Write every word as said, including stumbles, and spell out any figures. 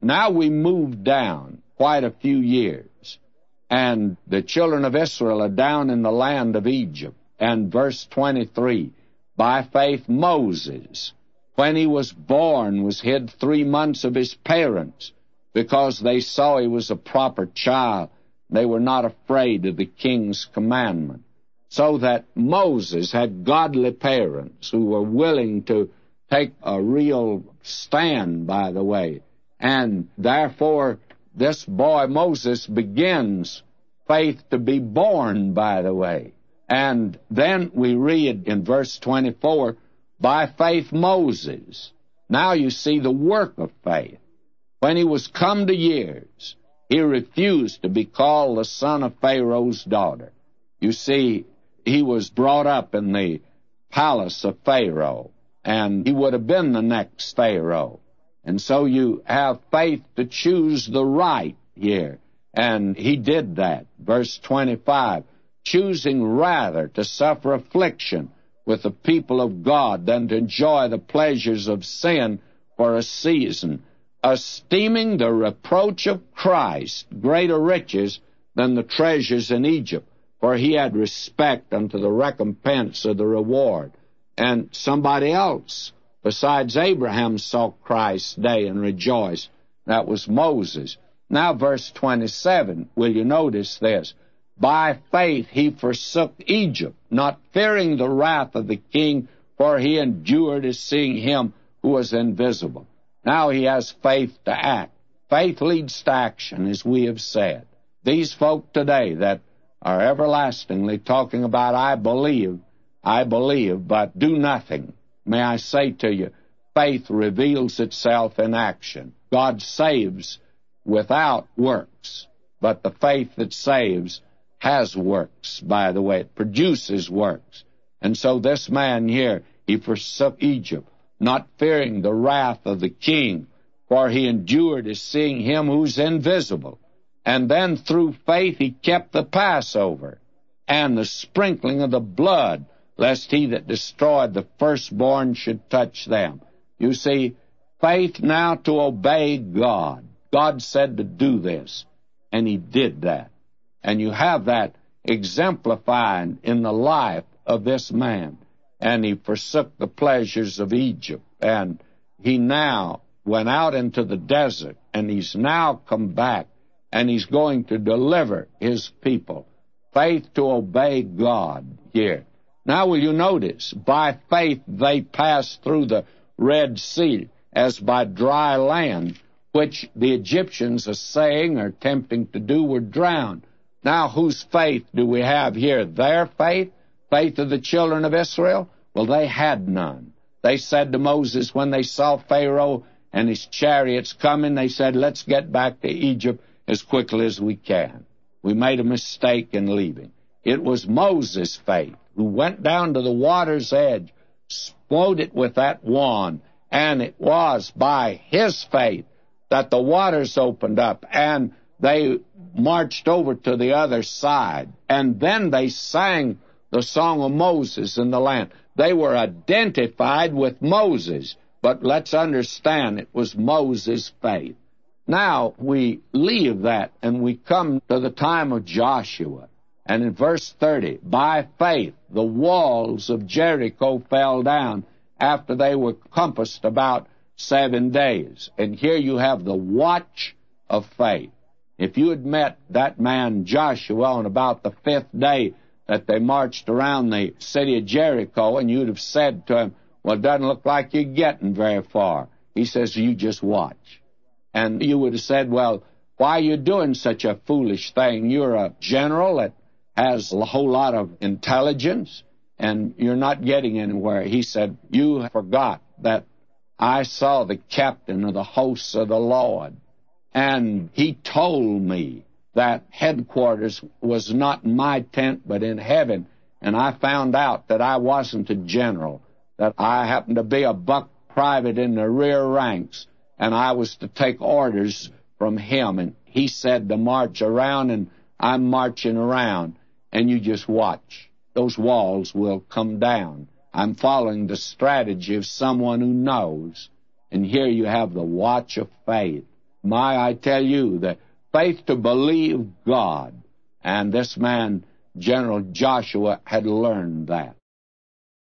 now we move down quite a few years, and the children of Israel are down in the land of Egypt. And verse twenty-three, by faith Moses, when he was born, was hid three months of his parents, because they saw he was a proper child. They were not afraid of the king's commandment. So that Moses had godly parents who were willing to take a real stand, by the way. And therefore, this boy Moses begins faith to be born, by the way. And then we read in verse twenty-four, by faith Moses. Now you see the work of faith. When he was come to years, he refused to be called the son of Pharaoh's daughter. You see, he was brought up in the palace of Pharaoh, and he would have been the next Pharaoh. And so you have faith to choose the right here, and he did that. Verse twenty-five, choosing rather to suffer affliction with the people of God than to enjoy the pleasures of sin for a season, esteeming the reproach of Christ greater riches than the treasures in Egypt, for he had respect unto the recompense of the reward. And somebody else besides Abraham saw Christ's day and rejoiced. That was Moses. Now verse twenty-seven, will you notice this? By faith he forsook Egypt, not fearing the wrath of the king, for he endured as seeing him who was invisible. Now he has faith to act. Faith leads to action, as we have said. These folk today that are everlastingly talking about, I believe, I believe, but do nothing. May I say to you, faith reveals itself in action. God saves without works, but the faith that saves has works, by the way. It produces works. And so this man here, he forsook Egypt, not fearing the wrath of the king, for he endured as seeing him who's invisible. And then through faith he kept the Passover and the sprinkling of the blood, lest he that destroyed the firstborn should touch them. You see, faith now to obey God. God said to do this, and he did that. And you have that exemplified in the life of this man. And he forsook the pleasures of Egypt, and he now went out into the desert, and he's now come back, and he's going to deliver his people. Faith to obey God here. Now will you notice, by faith they passed through the Red Sea as by dry land, which the Egyptians are saying or attempting to do were drowned. Now whose faith do we have here? Their faith? Faith of the children of Israel? Well, they had none. They said to Moses, when they saw Pharaoh and his chariots coming, they said, let's get back to Egypt as quickly as we can. We made a mistake in leaving. It was Moses' faith who went down to the water's edge, smote it with that wand, and it was by his faith that the waters opened up, and they marched over to the other side. And then they sang the song of Moses in the land. They were identified with Moses, but let's understand it was Moses' faith. Now we leave that and we come to the time of Joshua. And in verse thirty, by faith the walls of Jericho fell down after they were compassed about seven days. And here you have the watch of faith. If you had met that man Joshua on about the fifth day that they marched around the city of Jericho, and you'd have said to him, well, it doesn't look like you're getting very far. He says, you just watch. And you would have said, well, why are you doing such a foolish thing? You're a general that has a whole lot of intelligence, and you're not getting anywhere. He said, you forgot that I saw the captain of the hosts of the Lord, and he told me that headquarters was not in my tent but in heaven, and I found out that I wasn't a general, that I happened to be a buck private in the rear ranks, and I was to take orders from him, and he said to march around, and I'm marching around, and you just watch. Those walls will come down. I'm following the strategy of someone who knows, and here you have the watch of faith. My, I tell you, the faith to believe God. And this man, General Joshua, had learned that.